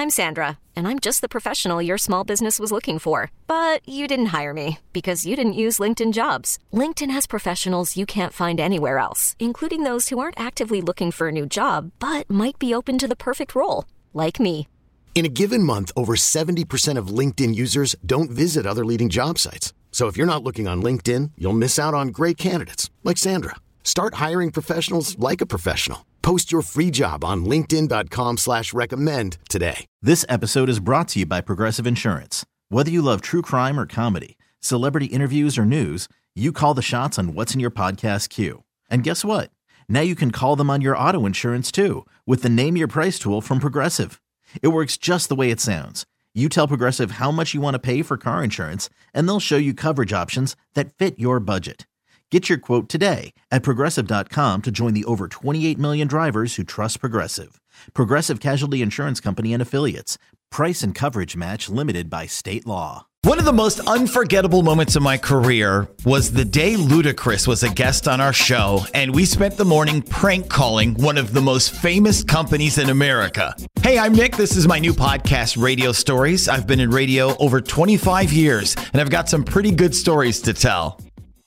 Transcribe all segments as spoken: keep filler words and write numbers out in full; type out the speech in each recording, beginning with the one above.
I'm Sandra, and I'm just the professional your small business was looking for. But you didn't hire me because you didn't use LinkedIn Jobs. LinkedIn has professionals you can't find anywhere else, including those who aren't actively looking for a new job, but might be open to the perfect role, like me. In a given month, over seventy percent of LinkedIn users don't visit other leading job sites. So if you're not looking on LinkedIn, you'll miss out on great candidates like Sandra. Start hiring professionals like a professional. Post your free job on linkedin.com slash recommend today. This episode is brought to you by Progressive Insurance. Whether you love true crime or comedy, celebrity interviews or news, you call the shots on what's in your podcast queue. And guess what? Now you can call them on your auto insurance too with the Name Your Price tool from Progressive. It works just the way it sounds. You tell Progressive how much you want to pay for car insurance, and they'll show you coverage options that fit your budget. Get your quote today at Progressive dot com to join the over twenty-eight million drivers who trust Progressive. Progressive Casualty Insurance Company and Affiliates. Price and coverage match limited by state law. One of the most unforgettable moments of my career was the day Ludacris was a guest on our show, and we spent the morning prank calling one of the most famous companies in America. Hey, I'm Nick. This is my new podcast, Radio Stories. I've been in radio over twenty-five years, and I've got some pretty good stories to tell.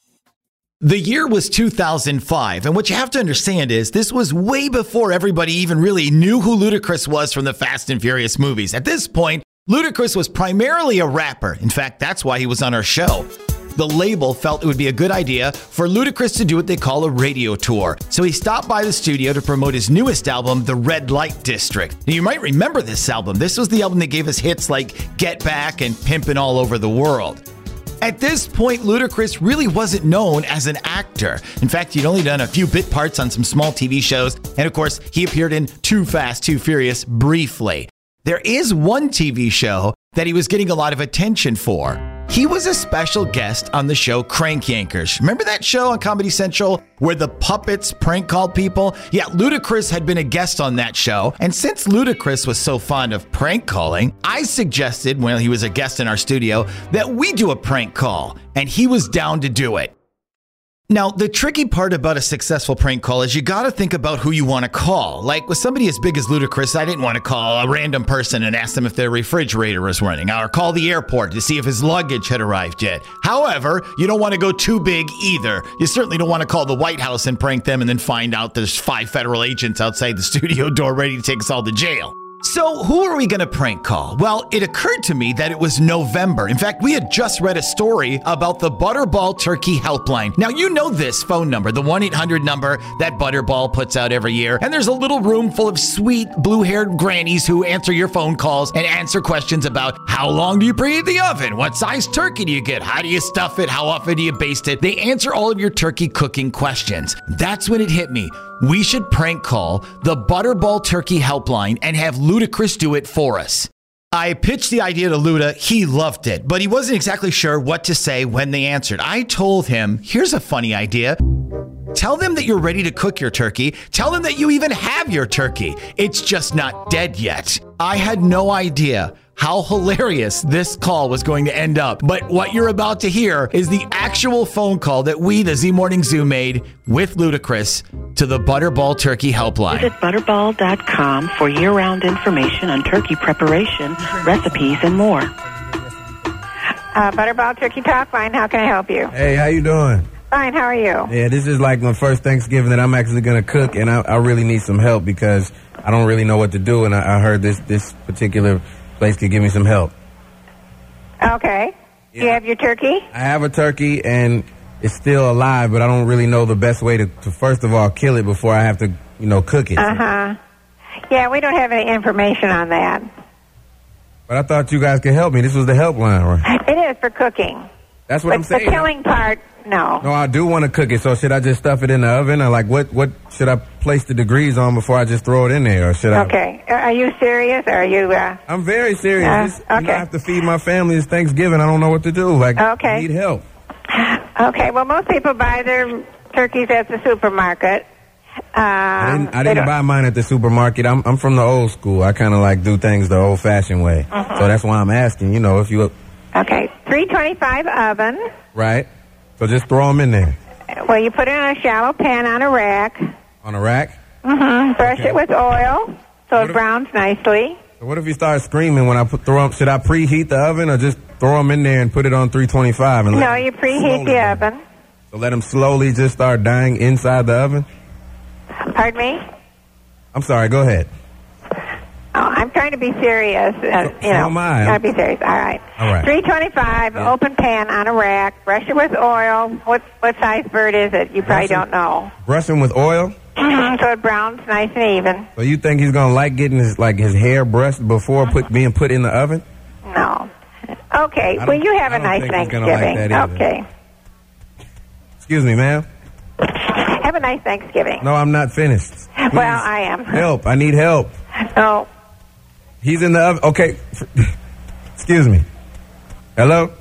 The year was two thousand five, and what you have to understand is this was way before everybody even really knew who Ludacris was from the Fast and Furious movies. At this point, Ludacris was primarily a rapper. In fact, that's why he was on our show. The label felt it would be a good idea for Ludacris to do what they call a radio tour. So he stopped by the studio to promote his newest album, The Red Light District. Now, you might remember this album. This was the album that gave us hits like Get Back and Pimpin' All Over the World. At this point, Ludacris really wasn't known as an actor. In fact, he'd only done a few bit parts on some small T V shows. And of course, he appeared in Too Fast, Too Furious briefly. There is one T V show that he was getting a lot of attention for. He was a special guest on the show Crank Yankers. Remember that show on Comedy Central where the puppets prank called people? Yeah, Ludacris had been a guest on that show. And since Ludacris was so fond of prank calling, I suggested, when he was a guest in our studio, that we do a prank call. And he was down to do it. Now, the tricky part about a successful prank call is you got to think about who you want to call. Like with somebody as big as Ludacris, I didn't want to call a random person and ask them if their refrigerator was running, or call the airport to see if his luggage had arrived yet. However, you don't want to go too big either. You certainly don't want to call the White House and prank them and then find out there's five federal agents outside the studio door ready to take us all to jail. So who are we going to prank call? Well, it occurred to me that it was November. In fact, we had just read a story about the Butterball Turkey Helpline. Now, you know this phone number, the one eight hundred number that Butterball puts out every year. And there's a little room full of sweet blue-haired grannies who answer your phone calls and answer questions about how long do you preheat the oven? What size turkey do you get? How do you stuff it? How often do you baste it? They answer all of your turkey cooking questions. That's when it hit me. We should prank call the Butterball Turkey Helpline and have Ludacris do it for us. I pitched the idea to Luda. He loved it, but he wasn't exactly sure what to say when they answered. I told him, here's a funny idea. Tell them that you're ready to cook your turkey. Tell them that you even have your turkey. It's just not dead yet. I had no idea how hilarious this call was going to end up. But what you're about to hear is the actual phone call that we, the Z Morning Zoo, made with Ludacris to the Butterball Turkey Helpline. Visit butterball dot com for year-round information on turkey preparation, recipes, and more. Uh, Butterball Turkey Helpline, how can I help you? Hey, how you doing? Fine, how are you? Yeah, this is like my first Thanksgiving that I'm actually going to cook, and I, I really need some help because I don't really know what to do, and I, I heard this, this particular place could give me some help. Okay. Yeah. You have your turkey? I have a turkey, and it's still alive, but I don't really know the best way to, to first of all, kill it before I have to, you know, cook it. Uh-huh. Yeah, we don't have any information on that. But I thought you guys could help me. This was the helpline, right? It is for cooking. That's what but I'm saying. The killing part, no. No, I do want to cook it, so should I just stuff it in the oven? Or like, what, what should I place the degrees on before I just throw it in there? Or should I? Okay. Are you serious? Or are you... Uh... I'm very serious. Uh, this, okay. You know, I have to feed my family. It's Thanksgiving. I don't know what to do. Like, okay. I need help. Okay. Well, most people buy their turkeys at the supermarket. Um, I didn't, I didn't buy mine at the supermarket. I'm, I'm from the old school. I kind of like do things the old-fashioned way. Uh-huh. So that's why I'm asking, you know, if you... Okay. three twenty-five oven. Right. So just throw them in there. Well, you put it in a shallow pan on a rack. On a rack? Mm-hmm. Brush okay. it with oil so what it browns nicely. What if he starts screaming when I put throw him? Should I preheat the oven or just throw him in there and put it on three twenty-five? And no, you preheat the burn? oven. So let him slowly just start dying inside the oven? Pardon me? I'm sorry, go ahead. Oh, I'm trying to be serious. Uh, so, you know, so am I. Trying to be serious. All right. All right. three twenty-five, yeah. Open pan on a rack. Brush it with oil. What what size bird is it? You probably brush don't know. Brush him with oil? Mm-hmm, so it browns nice and even. So you think he's gonna like getting his like his hair brushed before put being put in the oven? No. Okay. Well, you have a nice Thanksgiving. Like okay. Excuse me, ma'am. Have a nice Thanksgiving. No, I'm not finished. Please. Well, I am. Help! I need help. No. He's in the oven. Okay. Excuse me. Hello?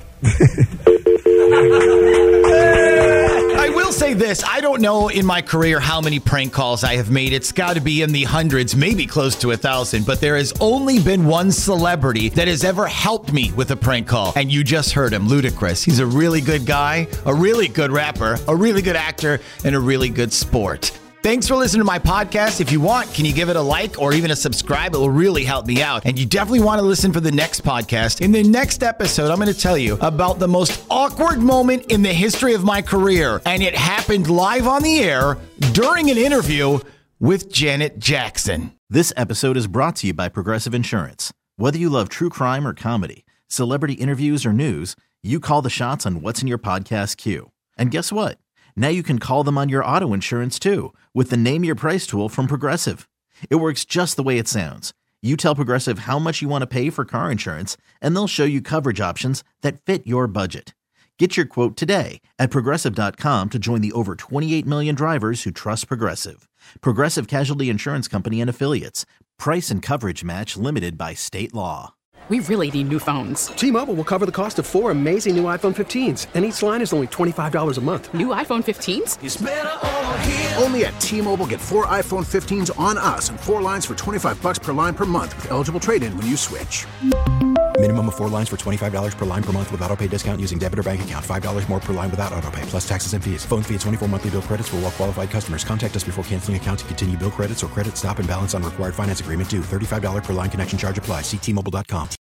I will say this. I don't know in my career how many prank calls I have made. It's got to be in the hundreds, maybe close to a thousand. But there has only been one celebrity that has ever helped me with a prank call. And you just heard him, Ludacris. He's a really good guy, a really good rapper, a really good actor, and a really good sport. Thanks for listening to my podcast. If you want, can you give it a like or even a subscribe? It will really help me out. And you definitely want to listen for the next podcast. In the next episode, I'm going to tell you about the most awkward moment in the history of my career. And it happened live on the air during an interview with Janet Jackson. This episode is brought to you by Progressive Insurance. Whether you love true crime or comedy, celebrity interviews or news, you call the shots on what's in your podcast queue. And guess what? Now you can call them on your auto insurance too with the Name Your Price tool from Progressive. It works just the way it sounds. You tell Progressive how much you want to pay for car insurance, and they'll show you coverage options that fit your budget. Get your quote today at Progressive dot com to join the over twenty-eight million drivers who trust Progressive. Progressive Casualty Insurance Company and Affiliates. Price and coverage match limited by state law. We really need new phones. T-Mobile will cover the cost of four amazing new iPhone fifteens, and each line is only twenty-five dollars a month. New iPhone fifteens? It's better over here. Only at T-Mobile, get four iPhone fifteens on us and four lines for twenty-five dollars per line per month with eligible trade-in when you switch. Minimum of four lines for twenty-five dollars per line per month with autopay discount using debit or bank account. five dollars more per line without autopay, plus taxes and fees. Phone fee at twenty-four monthly bill credits for well-qualified customers. Contact us before canceling account to continue bill credits or credit stop and balance on required finance agreement due. thirty-five dollars per line connection charge applies. See T Mobile dot com.